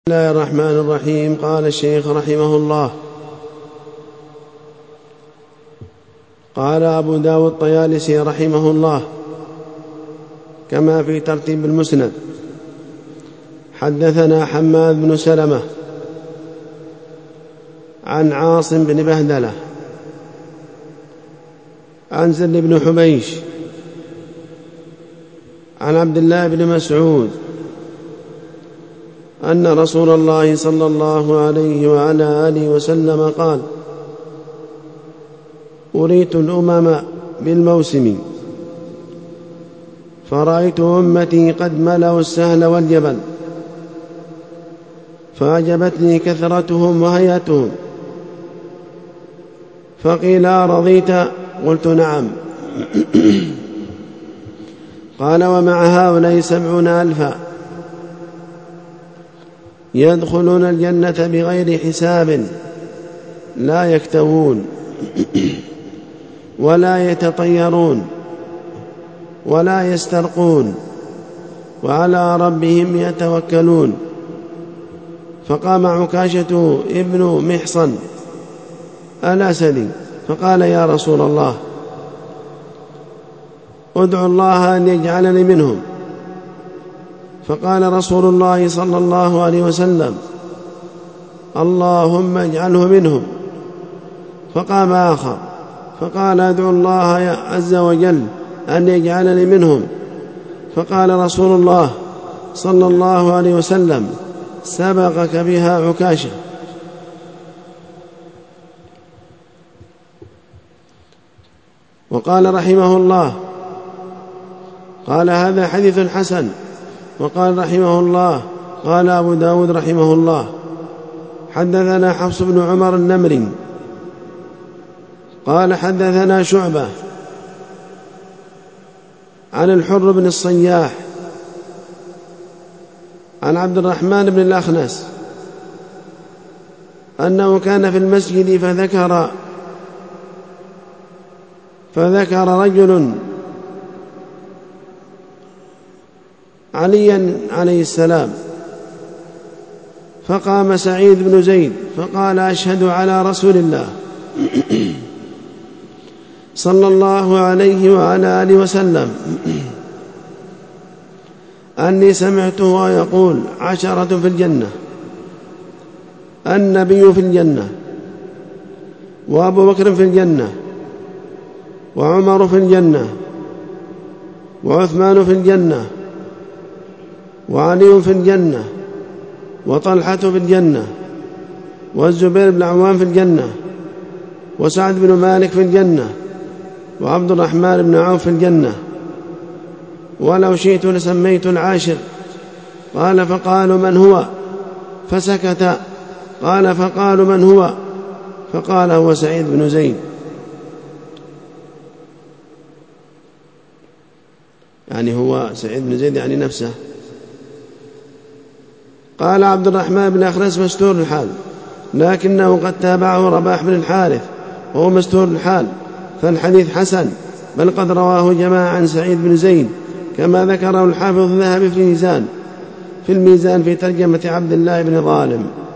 بسم الله الرحمن الرحيم. قال الشيخ رحمه الله: قال أبو داود الطيالسي رحمه الله كما في ترتيب المسند: حدثنا حماد بن سلمة عن عاصم بن بهدلة عن زر بن حبيش عن عبد الله بن مسعود أن رسول الله صلى الله عليه وعلى آله وسلم قال: أريت الأمم بالموسم فرأيت أمتي قد ملأوا السهل والجبل، فأعجبتني كثرتهم وهيئتهم، فقيل: أرضيت؟ قلت: نعم. قال: ومع هؤلاء 70,000 يدخلون الجنة بغير حساب، لا يكتوون ولا يتطيرون ولا يسترقون، وعلى ربهم يتوكلون. فقام عكاشة ابن محصن الأسدي فقال: يا رسول الله، ادعو الله أن يجعلني منهم. فقال رسول الله صلى الله عليه وسلم: اللهم اجعله منهم. فقام آخر فقال: ادعو الله عز وجل أن يجعلني منهم. فقال رسول الله صلى الله عليه وسلم: سبقك بها عكاشة. وقال رحمه الله: قال: هذا حديث حسن. وقال رحمه الله: قال أبو داود رحمه الله: حدثنا حفص بن عمر النمري قال: حدثنا شعبة عن الحر بن الصياح عن عبد الرحمن بن الأخنس أنه كان في المسجد فذكر رجل عليا عليه السلام، فقام سعيد بن زيد فقال: أشهد على رسول الله صلى الله عليه وعلى آله وسلم أني سمعته يقول: 10 في الجنة، النبي في الجنة، وأبو بكر في الجنة، وعمر في الجنة، وعثمان في الجنة، وعلي في الجنة، وطلحة في الجنة، والزبير بن عوام في الجنة، وسعد بن مالك في الجنة، وعبد الرحمن بن عوف في الجنة، ولو شئت لسميت العاشر. قال: فقالوا: من هو؟ فسكت. قال: فقالوا: من هو؟ فقال: هو سعيد بن زيد. يعني هو سعيد بن زيد يعني نفسه. قال عبد الرحمن بن أخنس: مستور الحال، لكنه قد تابعه رباح بن الحارث وهو مستور الحال، فالحديث حسن، بل قد رواه جماعة عن سعيد بن زيد كما ذكره الحافظ الذهبي في الميزان في ترجمة عبد الله بن ظالم.